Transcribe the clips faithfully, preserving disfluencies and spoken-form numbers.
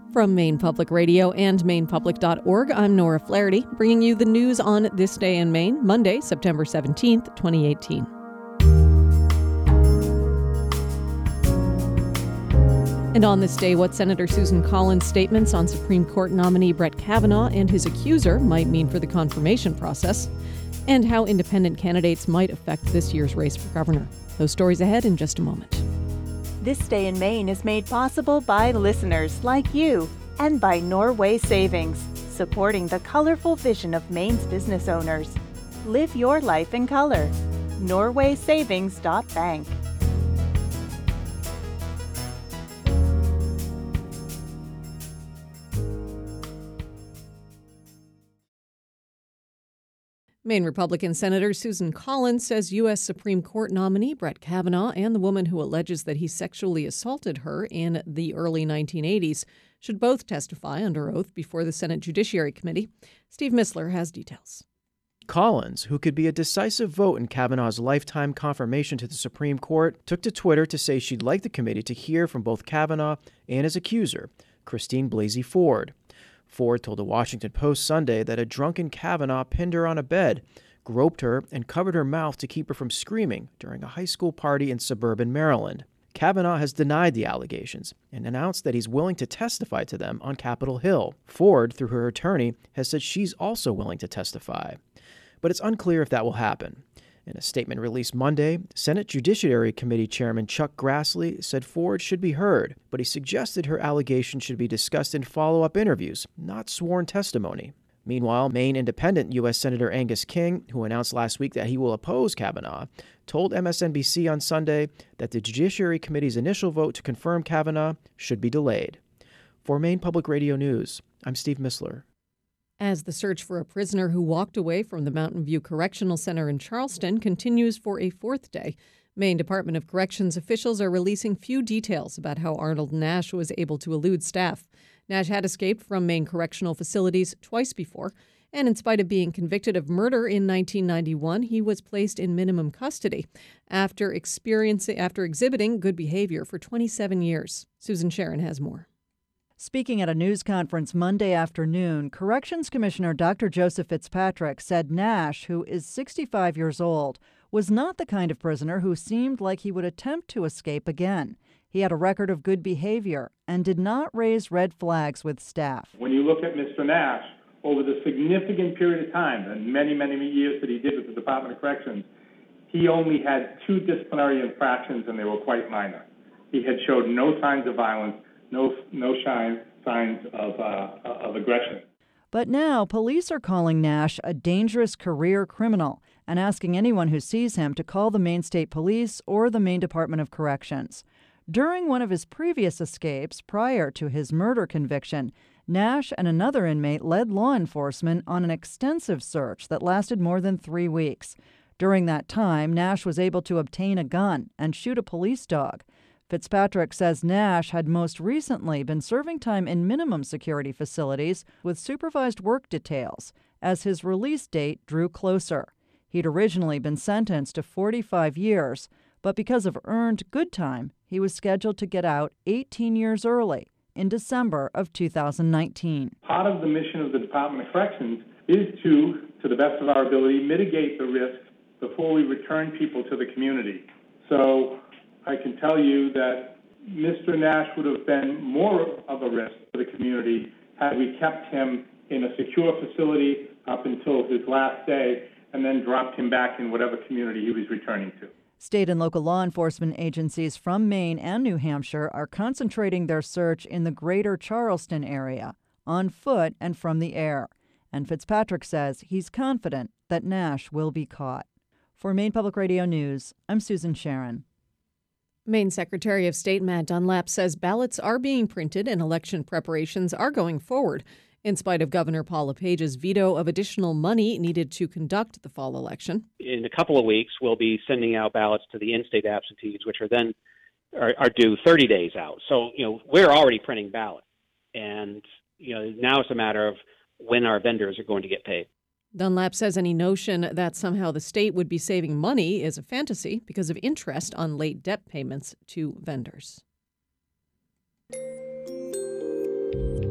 From Maine Public Radio and maine public dot org, I'm Nora Flaherty, bringing you the news on this day in Maine, Monday, September seventeenth, twenty eighteen. And on this day, what Senator Susan Collins' statements on Supreme Court nominee Brett Kavanaugh and his accuser might mean for the confirmation process, and how independent candidates might affect this year's race for governor. Those stories ahead in just a moment. This Day in Maine is made possible by listeners like you and by Norway Savings, supporting the colorful vision of Maine's business owners. Live your life in color. norway savings dot bank. Maine Republican Senator Susan Collins says U S Supreme Court nominee Brett Kavanaugh and the woman who alleges that he sexually assaulted her in the early nineteen eighties should both testify under oath before the Senate Judiciary Committee. Steve Missler has details. Collins, who could be a decisive vote in Kavanaugh's lifetime confirmation to the Supreme Court, took to Twitter to say she'd like the committee to hear from both Kavanaugh and his accuser, Christine Blasey Ford. Ford told the Washington Post Sunday that a drunken Kavanaugh pinned her on a bed, groped her, and covered her mouth to keep her from screaming during a high school party in suburban Maryland. Kavanaugh has denied the allegations and announced that he's willing to testify to them on Capitol Hill. Ford, through her attorney, has said she's also willing to testify. But it's unclear if that will happen. In a statement released Monday, Senate Judiciary Committee Chairman Chuck Grassley said Ford should be heard, but he suggested her allegations should be discussed in follow-up interviews, not sworn testimony. Meanwhile, Maine Independent U S Senator Angus King, who announced last week that he will oppose Kavanaugh, told M S N B C on Sunday that the Judiciary Committee's initial vote to confirm Kavanaugh should be delayed. For Maine Public Radio News, I'm Steve Missler. As the search for a prisoner who walked away from the Mountain View Correctional Center in Charleston continues for a fourth day, Maine Department of Corrections officials are releasing few details about how Arnold Nash was able to elude staff. Nash had escaped from Maine correctional facilities twice before, and in spite of being convicted of murder in nineteen ninety-one, he was placed in minimum custody after experiencing after exhibiting good behavior for twenty-seven years. Susan Sharon has more. Speaking at a news conference Monday afternoon, Corrections Commissioner Doctor Joseph Fitzpatrick said Nash, who is sixty-five years old, was not the kind of prisoner who seemed like he would attempt to escape again. He had a record of good behavior and did not raise red flags with staff. When you look at Mister Nash, over the significant period of time, and many, many years that he did with the Department of Corrections, he only had two disciplinary infractions, and they were quite minor. He had showed no signs of violence, no no shine, signs of, uh, of aggression. But now police are calling Nash a dangerous career criminal and asking anyone who sees him to call the Maine State Police or the Maine Department of Corrections. During one of his previous escapes prior to his murder conviction, Nash and another inmate led law enforcement on an extensive search that lasted more than three weeks. During that time, Nash was able to obtain a gun and shoot a police dog. Fitzpatrick says Nash had most recently been serving time in minimum security facilities with supervised work details as his release date drew closer. He'd originally been sentenced to forty-five years, but because of earned good time, he was scheduled to get out eighteen years early in December of two thousand nineteen. Part of the mission of the Department of Corrections is to, to the best of our ability, mitigate the risk before we return people to the community. So I can tell you that Mister Nash would have been more of a risk to the community had we kept him in a secure facility up until his last day and then dropped him back in whatever community he was returning to. State and local law enforcement agencies from Maine and New Hampshire are concentrating their search in the greater Charleston area, on foot and from the air. And Fitzpatrick says he's confident that Nash will be caught. For Maine Public Radio News, I'm Susan Sharon. Maine Secretary of State Matt Dunlap says ballots are being printed and election preparations are going forward, in spite of Governor Paul LePage's veto of additional money needed to conduct the fall election. In a couple of weeks, we'll be sending out ballots to the in-state absentees, which are then are, are due thirty days out. So, you know, we're already printing ballots, and you know, now it's a matter of when our vendors are going to get paid. Dunlap says any notion that somehow the state would be saving money is a fantasy because of interest on late debt payments to vendors.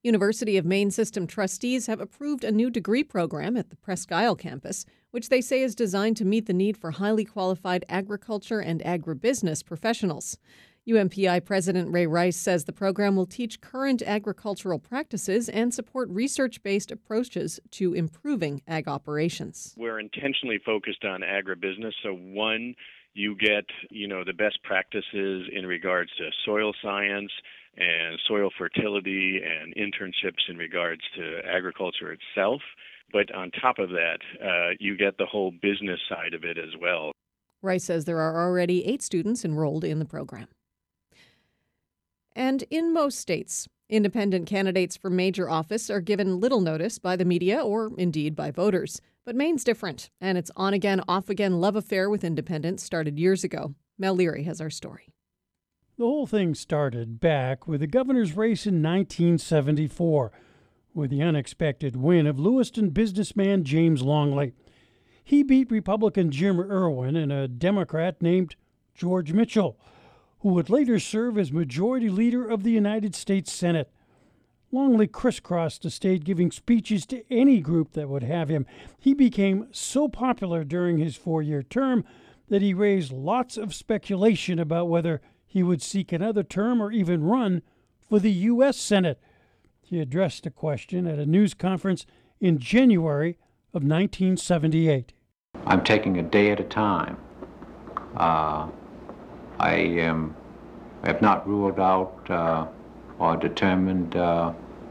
University of Maine System trustees have approved a new degree program at the Presque Isle campus, which they say is designed to meet the need for highly qualified agriculture and agribusiness professionals. U M P I President Ray Rice says the program will teach current agricultural practices and support research-based approaches to improving ag operations. We're intentionally focused on agribusiness. So one, you get, you know, the best practices in regards to soil science and soil fertility and internships in regards to agriculture itself. But on top of that, uh, you get the whole business side of it as well. Rice says there are already eight students enrolled in the program. And in most states, independent candidates for major office are given little notice by the media or indeed by voters. But Maine's different, and its on-again, off-again love affair with independents started years ago. Mel Leary has our story. The whole thing started back with the governor's race in nineteen seventy-four, with the unexpected win of Lewiston businessman James Longley. He beat Republican Jim Irwin and a Democrat named George Mitchell, who would later serve as Majority Leader of the United States Senate. Longley crisscrossed the state giving speeches to any group that would have him. He became so popular during his four-year term that he raised lots of speculation about whether he would seek another term or even run for the U S Senate. He addressed the question at a news conference in January of nineteen seventy-eight. I'm taking a day at a time. Uh, I um, have not ruled out uh, or determined uh,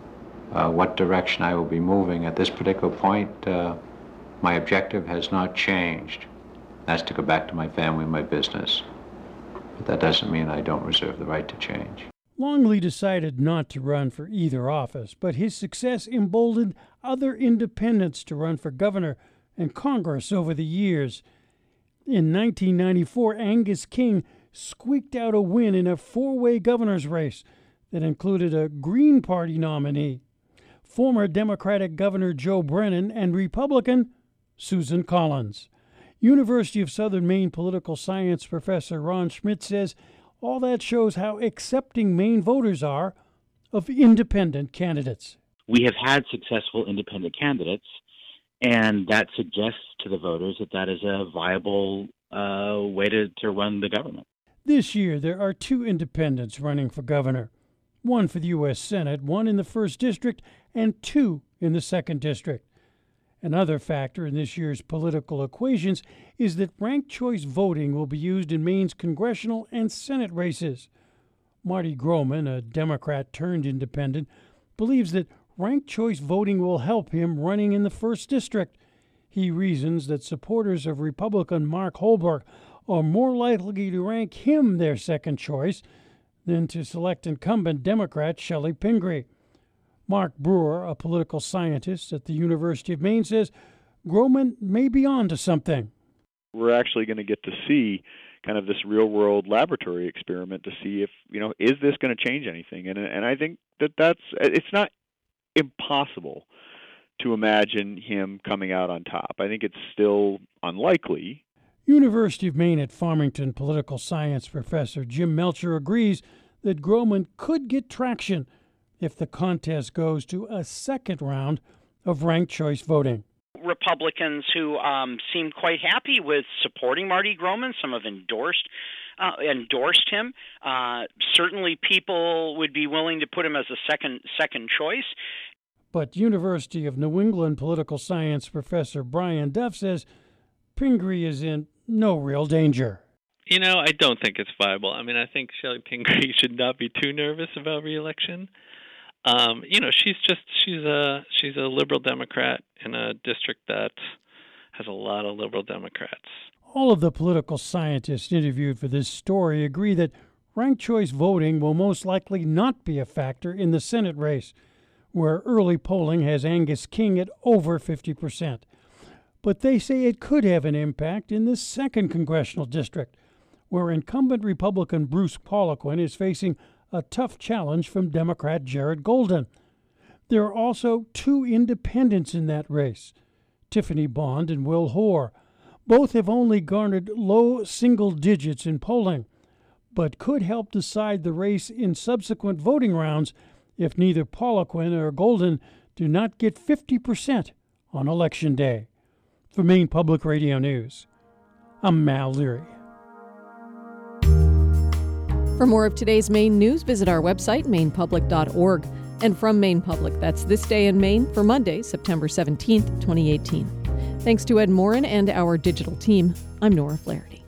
uh, what direction I will be moving. At this particular point, uh, my objective has not changed. That's to go back to my family and my business. But that doesn't mean I don't reserve the right to change. Longley decided not to run for either office, but his success emboldened other independents to run for governor and Congress over the years. In nineteen ninety-four, Angus King squeaked out a win in a four-way governor's race that included a Green Party nominee, former Democratic Governor Joe Brennan, and Republican Susan Collins. University of Southern Maine political science professor Ron Schmidt says all that shows how accepting Maine voters are of independent candidates. We have had successful independent candidates, and that suggests to the voters that that is a viable uh, way to, to run the government. This year, there are two independents running for governor, one for the U S Senate, one in the first district, and two in the second district. Another factor in this year's political equations is that ranked choice voting will be used in Maine's congressional and Senate races. Marty Groman, a Democrat turned independent, believes that ranked choice voting will help him running in the first district. He reasons that supporters of Republican Mark Holbrook are more likely to rank him their second choice than to select incumbent Democrat Shelley Pingree. Mark Brewer, a political scientist at the University of Maine, says Groman may be on to something. We're actually going to get to see kind of this real-world laboratory experiment to see if, you know, is this going to change anything? And and I think that that's, it's not impossible to imagine him coming out on top. I think it's still unlikely. University of Maine at Farmington political science professor Jim Melcher agrees that Groman could get traction if the contest goes to a second round of ranked choice voting. Republicans who um, seem quite happy with supporting Marty Groman. Some have endorsed uh, endorsed him. Uh, certainly, people would be willing to put him as a second second choice. But University of New England political science professor Brian Duff says Pingree is in no real danger. You know, I don't think it's viable. I mean, I think Shelley Pingree should not be too nervous about re-election. Um, you know, she's just she's a she's a liberal Democrat in a district that has a lot of liberal Democrats. All of the political scientists interviewed for this story agree that ranked choice voting will most likely not be a factor in the Senate race, where early polling has Angus King at over fifty percent. But they say it could have an impact in the second congressional district, where incumbent Republican Bruce Poliquin is facing a tough challenge from Democrat Jared Golden. There are also two independents in that race, Tiffany Bond and Will Hoare. Both have only garnered low single digits in polling, but could help decide the race in subsequent voting rounds if neither Poliquin or Golden do not get fifty percent on Election Day. For Maine Public Radio News, I'm Mal Leary. For more of today's Maine news, visit our website, maine public dot org. And from Maine Public, that's This Day in Maine for Monday, September seventeenth, twenty eighteen. Thanks to Ed Morin and our digital team, I'm Nora Flaherty.